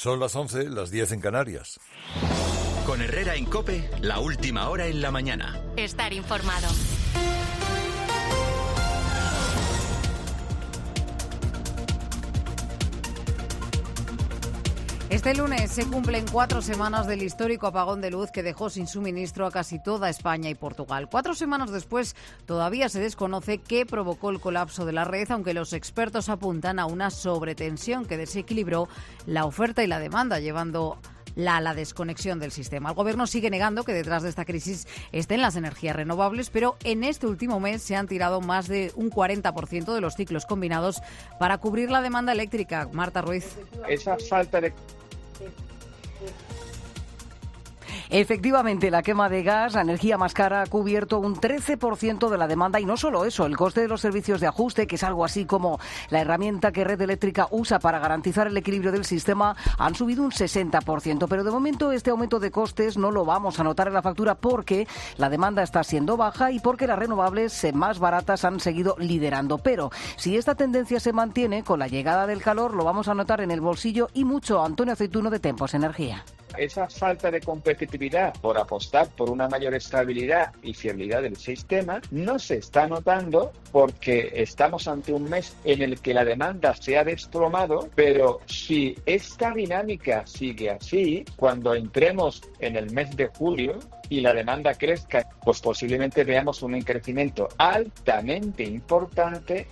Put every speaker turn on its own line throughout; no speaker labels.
Son las 11, las 10 en Canarias.
Con Herrera en COPE, la última hora en la mañana.
Estar informado.
Este lunes se cumplen 4 semanas del histórico apagón de luz que dejó sin suministro a casi toda España y Portugal. 4 semanas después todavía se desconoce qué provocó el colapso de la red, aunque los expertos apuntan a una sobretensión que desequilibró la oferta y la demanda, llevando a la desconexión del sistema. El Gobierno sigue negando que detrás de esta crisis estén las energías renovables, pero en este último mes se han tirado más de un 40% de los ciclos combinados para cubrir la demanda eléctrica. Marta Ruiz.
Esa falta de...
Efectivamente, la quema de gas, la energía más cara, ha cubierto un 13% de la demanda y no solo eso, el coste de los servicios de ajuste, que es algo así como la herramienta que Red Eléctrica usa para garantizar el equilibrio del sistema, han subido un 60%. Pero de momento este aumento de costes no lo vamos a notar en la factura porque la demanda está siendo baja y porque las renovables más baratas han seguido liderando. Pero si esta tendencia se mantiene, con la llegada del calor lo vamos a notar en el bolsillo y mucho. Antonio Aceituno, de Tempos Energía.
Esa falta de competitividad por apostar por una mayor estabilidad y fiabilidad del sistema no se está notando porque estamos ante un mes en el que la demanda se ha desplomado, pero si esta dinámica sigue así, cuando entremos en el mes de julio y la demanda crezca, pues posiblemente veamos un crecimiento altamente importante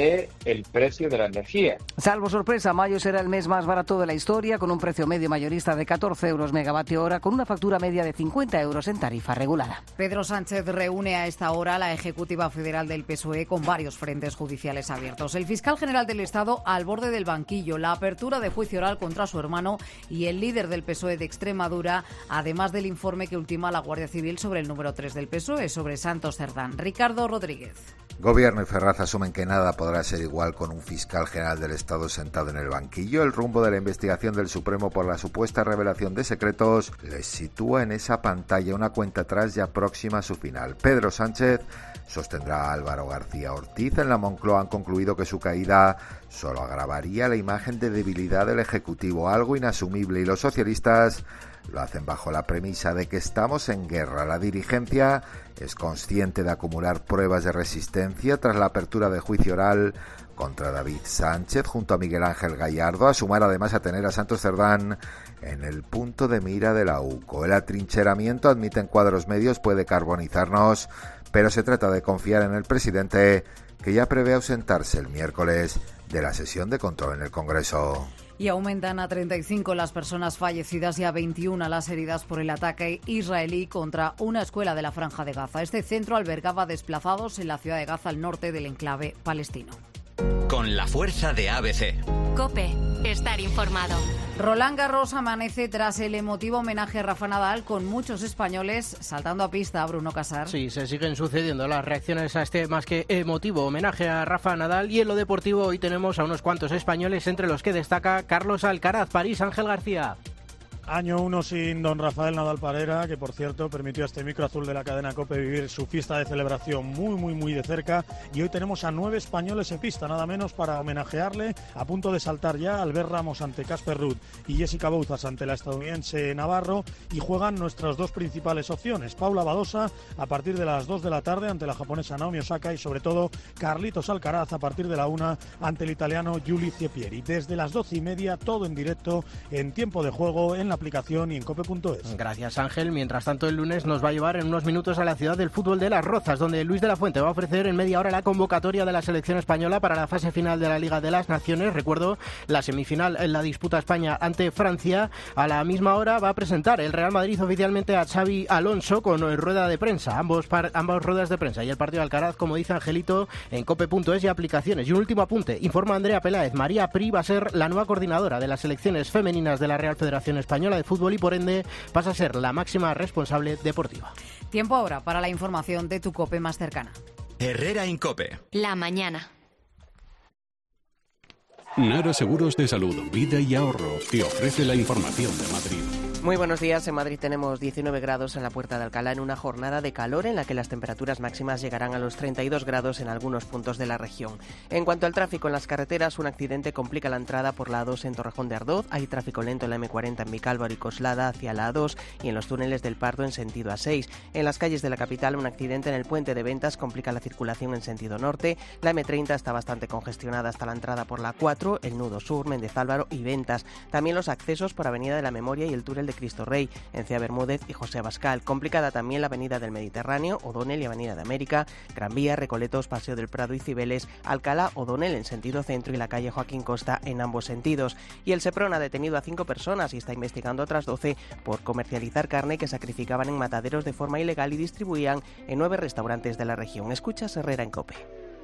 del precio de la energía.
Salvo sorpresa, mayo será el mes más barato de la historia, con un precio medio mayorista de 14 euros megavatio hora, con una factura media de 50 euros en tarifa regulada.
Pedro Sánchez reúne a esta hora la Ejecutiva Federal del PSOE con varios frentes judiciales abiertos. El fiscal general del Estado al borde del banquillo, la apertura de juicio oral contra su hermano y el líder del PSOE de Extremadura, además del informe que ultima la Guardia Civil sobre el número 3 del PSOE, sobre Santos Cerdán. Ricardo Rodríguez.
Gobierno y Ferraz asumen que nada podrá ser igual con un fiscal general del Estado sentado en el banquillo. El rumbo de la investigación del Supremo por la supuesta revelación de secretos les sitúa en esa pantalla una cuenta atrás ya próxima a su final. Pedro Sánchez sostendrá a Álvaro García Ortiz. En la Moncloa han concluido que su caída solo agravaría la imagen de debilidad del Ejecutivo, algo inasumible, y los socialistas lo hacen bajo la premisa de que estamos en guerra. La dirigencia es consciente de acumular pruebas de resistencia tras la apertura de juicio oral contra David Sánchez junto a Miguel Ángel Gallardo, a sumar además a tener a Santos Cerdán en el punto de mira de la UCO. El atrincheramiento, admiten cuadros medios, puede carbonizarnos, pero se trata de confiar en el presidente, que ya prevé ausentarse el miércoles de la sesión de control en el Congreso.
Y aumentan a 35 las personas fallecidas y a 21 las heridas por el ataque israelí contra una escuela de la Franja de Gaza. Este centro albergaba desplazados en la ciudad de Gaza, al norte del enclave palestino.
Con la fuerza de ABC.
COPE. Estar informado.
Roland Garros amanece tras el emotivo homenaje a Rafa Nadal, con muchos españoles saltando a pista. Bruno Casar.
Sí, se siguen sucediendo las reacciones a este más que emotivo homenaje a Rafa Nadal, y en lo deportivo hoy tenemos a unos cuantos españoles, entre los que destaca Carlos Alcaraz. París, Ángel García.
Año 1 sin don Rafael Nadal Parera, que por cierto permitió a este micro azul de la cadena COPE vivir su fiesta de celebración muy de cerca, y hoy tenemos a 9 españoles en pista, nada menos, para homenajearle, a punto de saltar ya Albert Ramos ante Casper Ruud y Jessica Bouzas ante la estadounidense Navarro, y juegan nuestras dos principales opciones, Paula Badosa a partir de las 2 de la tarde ante la japonesa Naomi Osaka, y sobre todo Carlitos Alcaraz a partir de la 1 ante el italiano Giulio Cieppieri. Desde las 12:30 todo en directo en tiempo de juego en la aplicación y en cope.es.
Gracias, Ángel. Mientras tanto, el lunes nos va a llevar en unos minutos a la ciudad del fútbol de Las Rozas, donde Luis de la Fuente va a ofrecer en media hora la convocatoria de la selección española para la fase final de la Liga de las Naciones. Recuerdo, la semifinal en la disputa España ante Francia. A la misma hora va a presentar el Real Madrid oficialmente a Xavi Alonso con rueda de prensa, ambas ruedas de prensa, y el partido de Alcaraz, como dice Angelito, en cope.es y aplicaciones. Y un último apunte, informa Andrea Peláez, María Pri va a ser la nueva coordinadora de las selecciones femeninas de la Real Federación Española de Fútbol y por ende pasa a ser la máxima responsable deportiva.
Tiempo ahora para la información de tu COPE más cercana.
Herrera en COPE.
La mañana.
Nara Seguros de Salud, Vida y Ahorro te ofrece la información de Madrid. Muy buenos días. En Madrid tenemos 19 grados en la Puerta de Alcalá en una jornada de calor en la que las temperaturas máximas llegarán a los 32 grados en algunos puntos de la región. En cuanto al tráfico en las carreteras, un accidente complica la entrada por la A2 en Torrejón de Ardoz. Hay tráfico lento en la M40 en Vicálvaro y Coslada hacia la A2 y en los túneles del Pardo en sentido A6. En las calles de la capital, un accidente en el puente de Ventas complica la circulación en sentido norte. La M30 está bastante congestionada hasta la entrada por la A4, el nudo sur, Méndez Álvaro y Ventas. También los accesos por Avenida de la Memoria y el túnel de Cristo Rey, en Cía Bermúdez y José Abascal. Complicada también la Avenida del Mediterráneo, O'Donnell y Avenida de América, Gran Vía, Recoletos, Paseo del Prado y Cibeles, Alcalá, O'Donnell en sentido centro y la calle Joaquín Costa en ambos sentidos. Y el Seprona ha detenido a 5 personas y está investigando a otras 12 por comercializar carne que sacrificaban en mataderos de forma ilegal y distribuían en 9 restaurantes de la región. Escuchas Herrera en COPE.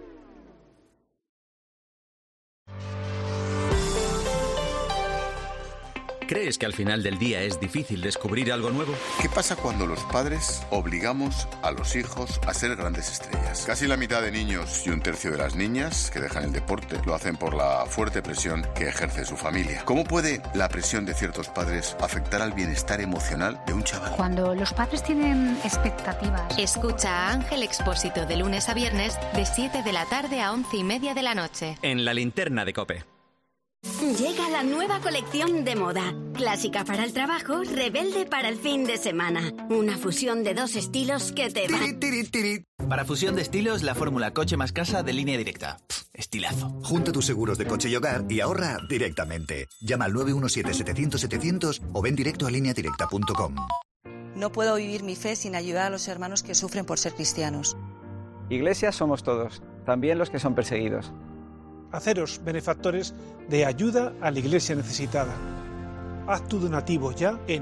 ¿Crees que al final del día es difícil descubrir algo nuevo?
¿Qué pasa cuando los padres obligamos a los hijos a ser grandes estrellas? Casi la mitad de niños y un tercio de las niñas que dejan el deporte lo hacen por la fuerte presión que ejerce su familia. ¿Cómo puede la presión de ciertos padres afectar al bienestar emocional de un chaval?
Cuando los padres tienen expectativas.
Escucha a Ángel Expósito de lunes a viernes de 7 de la tarde a 11:30 de la noche.
En la linterna de COPE.
Llega la nueva colección de moda. Clásica para el trabajo, rebelde para el fin de semana. Una fusión de 2 estilos que te va...
Para fusión de estilos, la fórmula coche más casa de Línea Directa. Estilazo.
Junta tus seguros de coche y hogar y ahorra directamente. Llama al 917-700-700 o ven directo a lineadirecta.com.
No puedo vivir mi fe sin ayudar a los hermanos que sufren por ser cristianos.
Iglesia somos todos, también los que son perseguidos.
Haceros benefactores de ayuda a la Iglesia necesitada. Haz tu donativo ya en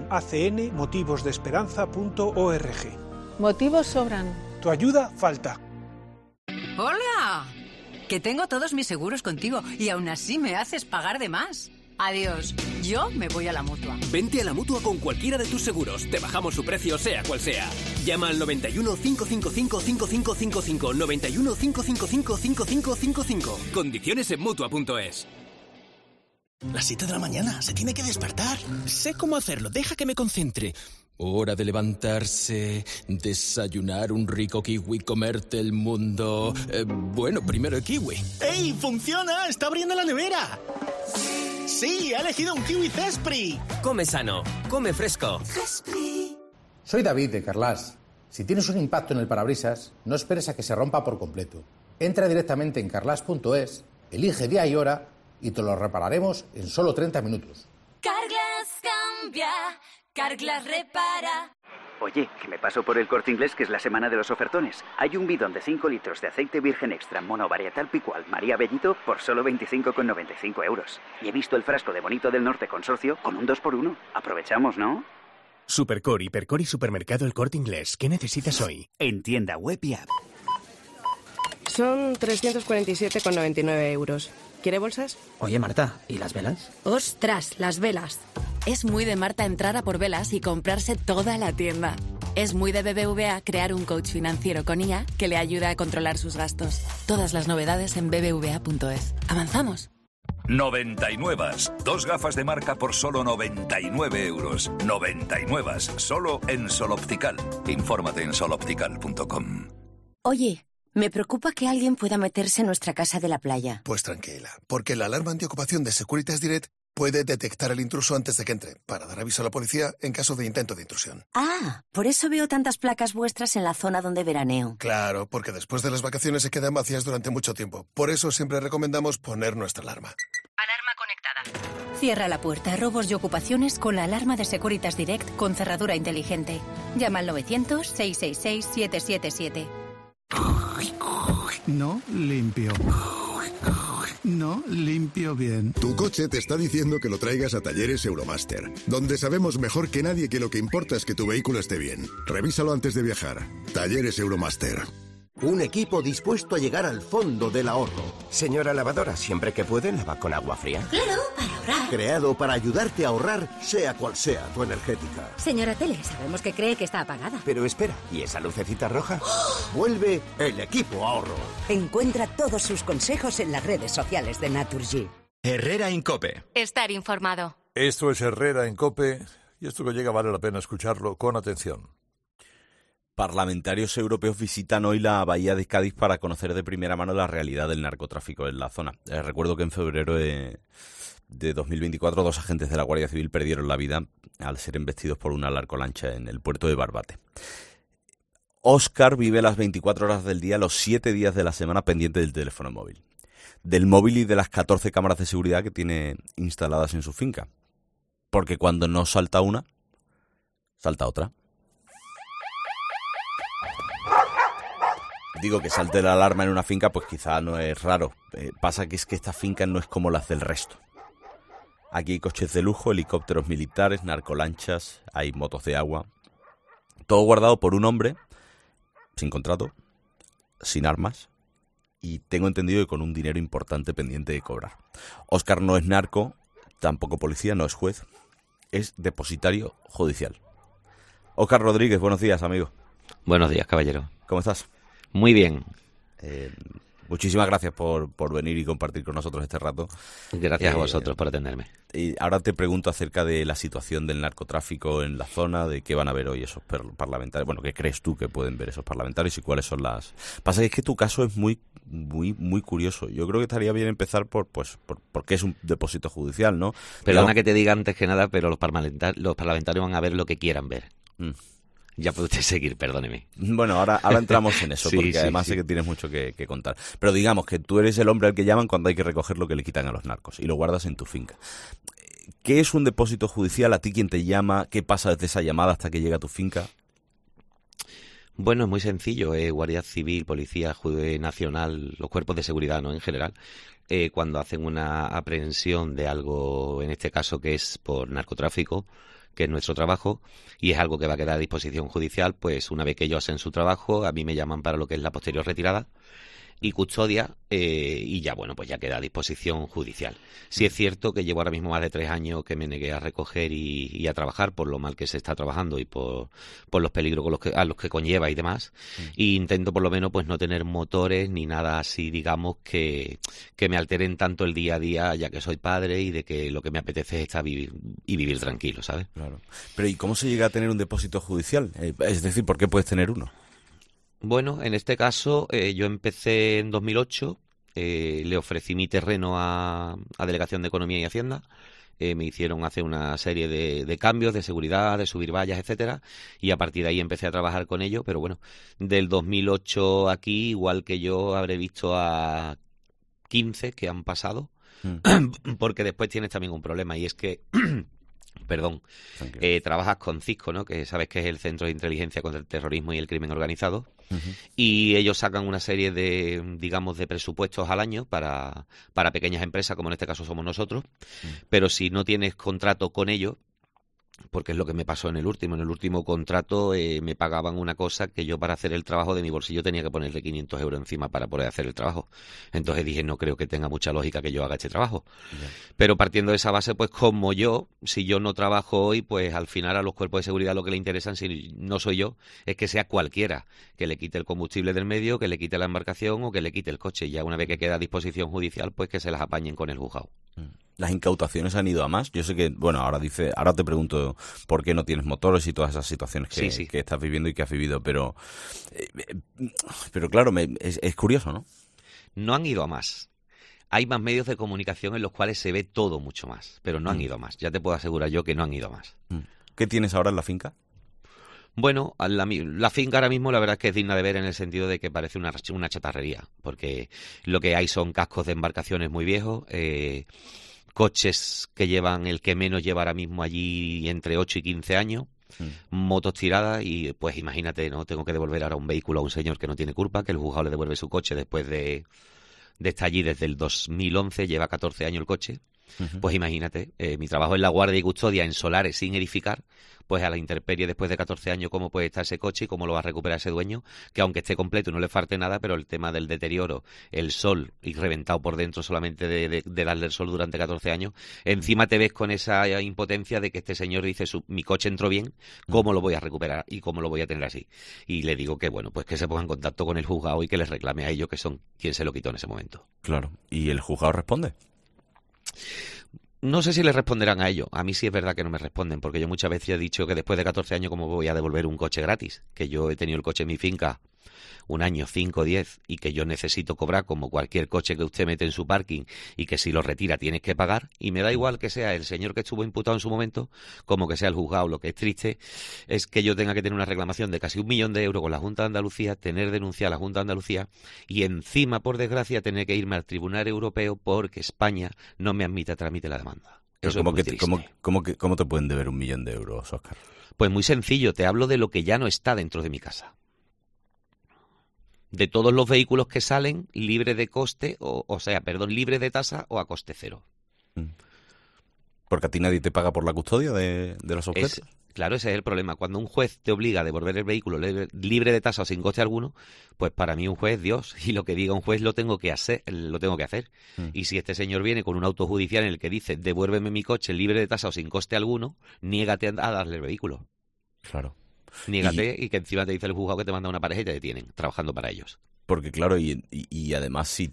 acnmotivosdeesperanza.org.
Motivos sobran.
Tu ayuda falta.
¡Hola! Que tengo todos mis seguros contigo y aún así me haces pagar de más. Adiós, yo me voy a la Mutua.
Vente a la Mutua con cualquiera de tus seguros. Te bajamos su precio sea cual sea. Llama al 91 555 5555. 91 555 5555. Condiciones en Mutua.es.
Las 7 de la mañana, se tiene que despertar. Sé cómo hacerlo, deja que me concentre. Hora de levantarse, desayunar un rico kiwi, comerte el mundo. Bueno, primero el kiwi. ¡Ey, funciona! ¡Está abriendo la nevera! ¡Sí, ha elegido un kiwi Zespri!
Come sano, come fresco.
Zespri. Soy David de Carglass. Si tienes un impacto en el parabrisas, no esperes a que se rompa por completo. Entra directamente en carglass.es, elige día y hora y te lo repararemos en solo 30 minutos.
Carglass cambia, Carglass repara.
Oye, que me paso por el Corte Inglés, que es la semana de los ofertones. Hay un bidón de 5 litros de aceite virgen extra monovarietal Picual María Bellito por solo 25,95 euros. Y he visto el frasco de Bonito del Norte Consorcio con un 2x1. Aprovechamos, ¿no?
Supercore, Hipercore y Supermercado El Corte Inglés. ¿Qué necesitas hoy?
En tienda web y app.
Son 347,99 euros. ¿Quiere bolsas?
Oye, Marta, ¿y las velas?
¡Ostras, las velas! Es muy de Marta entrar a por velas y comprarse toda la tienda. Es muy de BBVA crear un coach financiero con IA que le ayuda a controlar sus gastos. Todas las novedades en bbva.es. ¿Avanzamos?
99. 2 gafas de marca por solo 99 euros. 99. Solo en Sol Optical. Infórmate en soloptical.com.
Oye, me preocupa que alguien pueda meterse en nuestra casa de la playa.
Pues tranquila, porque la alarma antiocupación de Securitas Direct puede detectar al intruso antes de que entre, para dar aviso a la policía en caso de intento de intrusión.
Ah, por eso veo tantas placas vuestras en la zona donde veraneo.
Claro, porque después de las vacaciones se quedan vacías durante mucho tiempo. Por eso siempre recomendamos poner nuestra alarma.
Alarma conectada. Cierra la puerta a robos y ocupaciones con la alarma de Securitas Direct con cerradura inteligente. Llama al 900-666-777.
No limpio. No limpio bien.
Tu coche te está diciendo que lo traigas a Talleres Euromaster, donde sabemos mejor que nadie que lo que importa es que tu vehículo esté bien. Revísalo antes de viajar. Talleres Euromaster.
Un equipo dispuesto a llegar al fondo del ahorro. Señora lavadora, siempre que puede, lava con agua fría.
Claro, para ahorrar.
Creado para ayudarte a ahorrar, sea cual sea tu energética.
Señora Tele, sabemos que cree que está apagada.
Pero espera, ¿y esa lucecita roja? Vuelve el equipo ahorro.
Encuentra todos sus consejos en las redes sociales de Naturgy.
Herrera en COPE.
Estar informado.
Esto es Herrera en COPE,
Y esto que llega vale la pena escucharlo con atención.
Parlamentarios europeos visitan hoy la bahía de Cádiz para conocer de primera mano la realidad del narcotráfico en la zona. Recuerdo que en febrero de 2024 2 agentes de la Guardia Civil perdieron la vida al ser embestidos por una narcolancha en el puerto de Barbate. Óscar vive las 24 horas del día, los 7 días de la semana pendiente del teléfono móvil. Del móvil y de las 14 cámaras de seguridad que tiene instaladas en su finca. Porque cuando no salta una, salta otra. Digo que salte la alarma en una finca, pues quizá no es raro. Pasa que es que esta finca no es como las del resto. Aquí hay coches de lujo, helicópteros militares, narcolanchas, hay motos de agua. Todo guardado por un hombre, sin contrato, sin armas, y tengo entendido que con un dinero importante pendiente de cobrar. Óscar no es narco, tampoco policía, no es juez, es depositario judicial. Óscar Rodríguez, buenos días, amigo.
Buenos días, caballero.
¿Cómo estás?
Muy bien.
Muchísimas gracias por venir y compartir con nosotros este rato.
Gracias a vosotros por atenderme.
Y ahora te pregunto acerca de la situación del narcotráfico en la zona, de qué van a ver hoy esos parlamentarios. Bueno, ¿qué crees tú que pueden ver esos parlamentarios y cuáles son las...? Pasa que es que tu caso es muy curioso. Yo creo que estaría bien empezar porque es un depósito judicial, ¿no?
Perdona que te diga antes que nada, pero los parlamentarios van a ver lo que quieran ver. Ya puede usted seguir, perdóneme.
Bueno, ahora entramos en eso, porque además sé que tienes mucho que contar. Pero digamos que tú eres el hombre al que llaman cuando hay que recoger lo que le quitan a los narcos y lo guardas en tu finca. ¿Qué es un depósito judicial? ¿A ti quién te llama? ¿Qué pasa desde esa llamada hasta que llega a tu finca?
Bueno, es muy sencillo. Guardia Civil, Policía Nacional, los cuerpos de seguridad, ¿no? En general, cuando hacen una aprehensión de algo, en este caso que es por narcotráfico, que es nuestro trabajo, y es algo que va a quedar a disposición judicial, pues una vez que ellos hacen su trabajo, a mí me llaman para lo que es la posterior retirada y custodia, y ya, bueno, pues ya queda a disposición judicial. Sí es cierto que llevo ahora mismo más de 3 años que me negué a recoger y a trabajar por lo mal que se está trabajando y por los peligros a los que conlleva y demás, y intento por lo menos pues no tener motores ni nada así, digamos, que me alteren tanto el día a día, ya que soy padre y de que lo que me apetece es estar vivir tranquilo, ¿sabes?
Claro. Pero ¿y cómo se llega a tener un depósito judicial? Es decir, ¿por qué puedes tener uno?
Bueno, en este caso yo empecé en 2008, le ofrecí mi terreno a Delegación de Economía y Hacienda, me hicieron hacer una serie de cambios, de seguridad, de subir vallas, etcétera, y a partir de ahí empecé a trabajar con ello, pero bueno, del 2008 aquí, igual que yo, habré visto a 15 que han pasado, porque después tienes también un problema, y es que... Perdón, trabajas con Cisco, ¿no? Que sabes que es el Centro de Inteligencia contra el Terrorismo y el Crimen Organizado, y ellos sacan una serie de, digamos, de presupuestos al año para pequeñas empresas, como en este caso somos nosotros, pero si no tienes contrato con ellos, porque es lo que me pasó en el último contrato me pagaban una cosa que yo para hacer el trabajo de mi bolsillo tenía que ponerle 500 euros encima para poder hacer el trabajo. Entonces dije, no creo que tenga mucha lógica que yo haga este trabajo. Pero partiendo de esa base, pues como si yo no trabajo hoy, pues al final a los cuerpos de seguridad lo que le interesan, si no soy yo, es que sea cualquiera, que le quite el combustible del medio, que le quite la embarcación o que le quite el coche. Y ya una vez que queda a disposición judicial, pues que se las apañen con el juzgado.
¿Las incautaciones han ido a más? Yo sé que, bueno, ahora te pregunto por qué no tienes motores y todas esas situaciones que estás viviendo y que has vivido, pero claro, es curioso, ¿no?
No han ido a más. Hay más medios de comunicación en los cuales se ve todo mucho más, pero no han ido a más. Ya te puedo asegurar yo que no han ido a más.
¿Qué tienes ahora en la finca?
Bueno, la finca ahora mismo la verdad es que es digna de ver en el sentido de que parece una chatarrería, porque lo que hay son cascos de embarcaciones muy viejos, coches que llevan, el que menos lleva ahora mismo allí entre 8 y 15 años, motos tiradas y pues imagínate, ¿no? Tengo que devolver ahora un vehículo a un señor que no tiene culpa, que el juzgado le devuelve su coche después de estar allí desde el 2011, lleva 14 años el coche. Pues imagínate, mi trabajo en la guardia y custodia en solares sin edificar, pues a la intemperie después de 14 años cómo puede estar ese coche y cómo lo va a recuperar ese dueño, que aunque esté completo y no le falte nada, pero el tema del deterioro, el sol y reventado por dentro solamente de darle el sol durante 14 años, encima te ves con esa impotencia de que este señor dice, mi coche entró bien, ¿cómo lo voy a recuperar y cómo lo voy a tener así? Y le digo que bueno, pues que se ponga en contacto con el juzgado y que les reclame a ellos que son quien se lo quitó en ese momento.
Claro, ¿y el juzgado responde?
No sé si les responderán a ello. A mí sí es verdad que no me responden, porque yo muchas veces he dicho que después de 14 años, ¿cómo voy a devolver un coche gratis? Que yo he tenido el coche en mi finca un año, 5, 10, y que yo necesito cobrar como cualquier coche que usted mete en su parking y que si lo retira tienes que pagar, y me da igual que sea el señor que estuvo imputado en su momento como que sea el juzgado. Lo que es triste es que yo tenga que tener una reclamación de casi 1 millón de euros con la Junta de Andalucía, tener denunciada a la Junta de Andalucía y encima, por desgracia, tener que irme al Tribunal Europeo porque España no me admite a trámite la demanda. Eso es muy triste.
¿Cómo te pueden deber 1 millón de euros, Óscar?
Pues muy sencillo, te hablo de lo que ya no está dentro de mi casa. De todos los vehículos que salen libre de coste, libre de tasa o a coste cero.
Porque a ti nadie te paga por la custodia de los objetos.
Claro, ese es el problema. Cuando un juez te obliga a devolver el vehículo libre de tasa o sin coste alguno, pues para mí un juez es Dios, y lo que diga un juez lo tengo que hacer. Y si este señor viene con un auto judicial en el que dice devuélveme mi coche libre de tasa o sin coste alguno, niégate a darle el vehículo.
Claro.
Niégate y que encima te dice el juzgado que te manda una pareja y te detienen trabajando para ellos.
Porque claro, y además si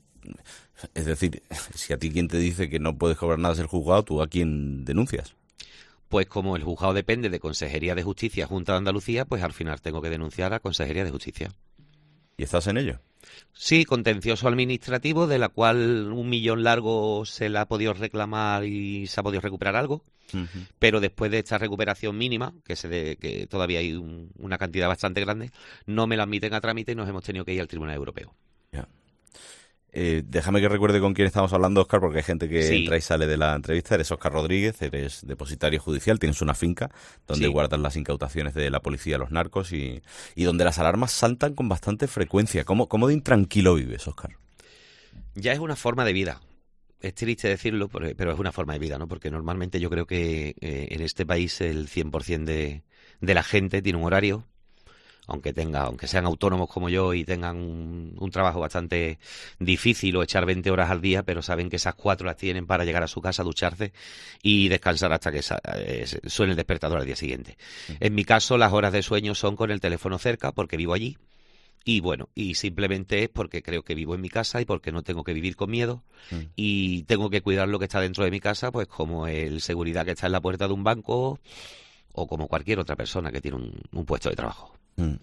a ti quien te dice que no puedes cobrar nada es el juzgado, ¿tú a quién denuncias?
Pues como el juzgado depende de Consejería de Justicia, Junta de Andalucía, pues al final tengo que denunciar a Consejería de Justicia.
¿Y estás en ello?
Sí, contencioso administrativo, de la cual 1 millón largo se le ha podido reclamar y se ha podido recuperar algo. Pero después de esta recuperación mínima, que todavía hay una cantidad bastante grande, no me la admiten a trámite y nos hemos tenido que ir al Tribunal Europeo.
Ya. Déjame que recuerde con quién estamos hablando, Óscar, porque hay gente que entra y sale de la entrevista. Eres Óscar Rodríguez, eres depositario judicial, tienes una finca donde guardas las incautaciones de la policía, los narcos y donde las alarmas saltan con bastante frecuencia. ¿Cómo de intranquilo vives, Óscar?
Ya es una forma de vida. Es triste decirlo, pero es una forma de vida, ¿no? Porque normalmente yo creo que en este país el 100% de la gente tiene un horario, aunque sean autónomos como yo y tengan un trabajo bastante difícil o echar 20 horas al día, pero saben que esas 4 las tienen para llegar a su casa, ducharse y descansar hasta que suene el despertador al día siguiente. En mi caso, las horas de sueño son con el teléfono cerca porque vivo allí. Y bueno, y simplemente es porque creo que vivo en mi casa y porque no tengo que vivir con miedo y tengo que cuidar lo que está dentro de mi casa, pues como el seguridad que está en la puerta de un banco o como cualquier otra persona que tiene un puesto de trabajo.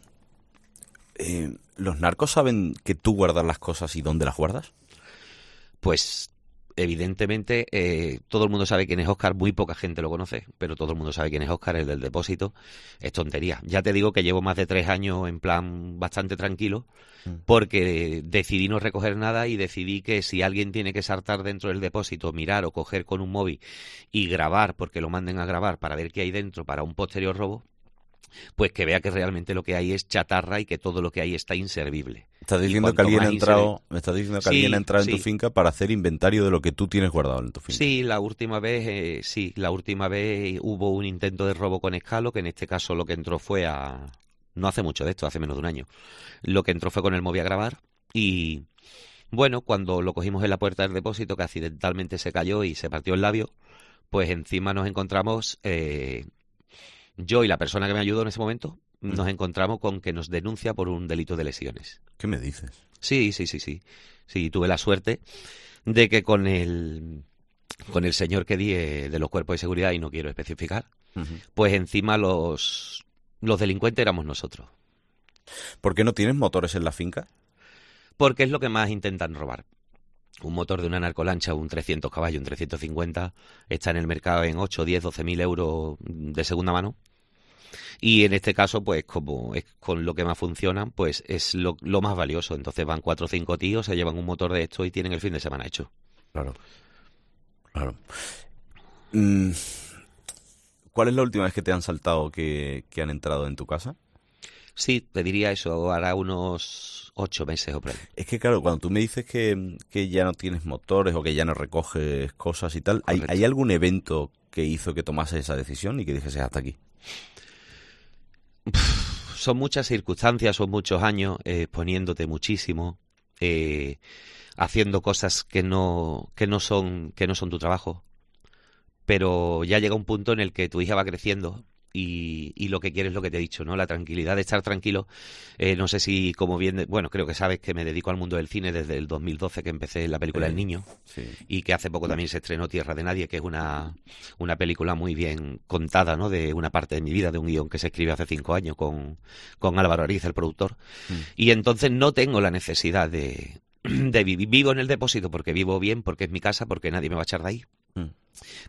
¿Los narcos saben que tú guardas las cosas y dónde las guardas?
Pues evidentemente todo el mundo sabe quién es Óscar, muy poca gente lo conoce, pero todo el mundo sabe quién es Óscar, el del depósito. Es tontería. Ya te digo que llevo más de 3 años en plan bastante tranquilo, porque decidí no recoger nada y decidí que si alguien tiene que saltar dentro del depósito, mirar o coger con un móvil y grabar, porque lo manden a grabar para ver qué hay dentro para un posterior robo, pues que vea que realmente lo que hay es chatarra y que todo lo que hay está inservible.
Me estás diciendo que alguien ha entrado en tu finca para hacer inventario de lo que tú tienes guardado en tu finca.
Sí, la última vez hubo un intento de robo con escalo, que en este caso lo que entró fue no hace mucho de esto, hace menos de 1 año. Lo que entró fue con el móvil a grabar y bueno, cuando lo cogimos en la puerta del depósito, que accidentalmente se cayó y se partió el labio, pues encima nos encontramos... yo y la persona que me ayudó en ese momento nos encontramos con que nos denuncia por un delito de lesiones.
¿Qué me dices?
Sí. Sí, tuve la suerte de que con el señor que di de los cuerpos de seguridad, y no quiero especificar, pues encima los delincuentes éramos nosotros.
¿Por qué no tienes motores en la finca?
Porque es lo que más intentan robar. Un motor de una narcolancha, un 300 caballos, un 350, está en el mercado en 8, 10, 12.000 euros de segunda mano. Y en este caso, pues como es con lo que más funcionan, pues es lo más valioso. Entonces van 4 o 5 tíos, se llevan un motor de esto y tienen el fin de semana hecho.
Claro. ¿Cuál es la última vez que te han saltado que han entrado en tu casa?
Sí, te diría eso, hará unos 8 meses o por ahí.
Es que claro, cuando tú me dices que ya no tienes motores o que ya no recoges cosas y tal, ¿hay algún evento que hizo que tomases esa decisión y que dijese hasta aquí?
Son muchas circunstancias, son muchos años exponiéndote muchísimo, haciendo cosas que no son tu trabajo, pero ya llega un punto en el que tu hija va creciendo y lo que quieres es lo que te he dicho, ¿no? La tranquilidad de estar tranquilo. No sé si, como bien, bueno, creo que sabes que me dedico al mundo del cine desde el 2012, que empecé en la película El Niño, y que hace poco también se estrenó Tierra de Nadie, que es una película muy bien contada, ¿no? De una parte de mi vida, de un guión que se escribe hace 5 años con Álvaro Ariz, el productor. Y entonces no tengo la necesidad de vivir. Vivo en el depósito porque vivo bien, porque es mi casa, porque nadie me va a echar de ahí.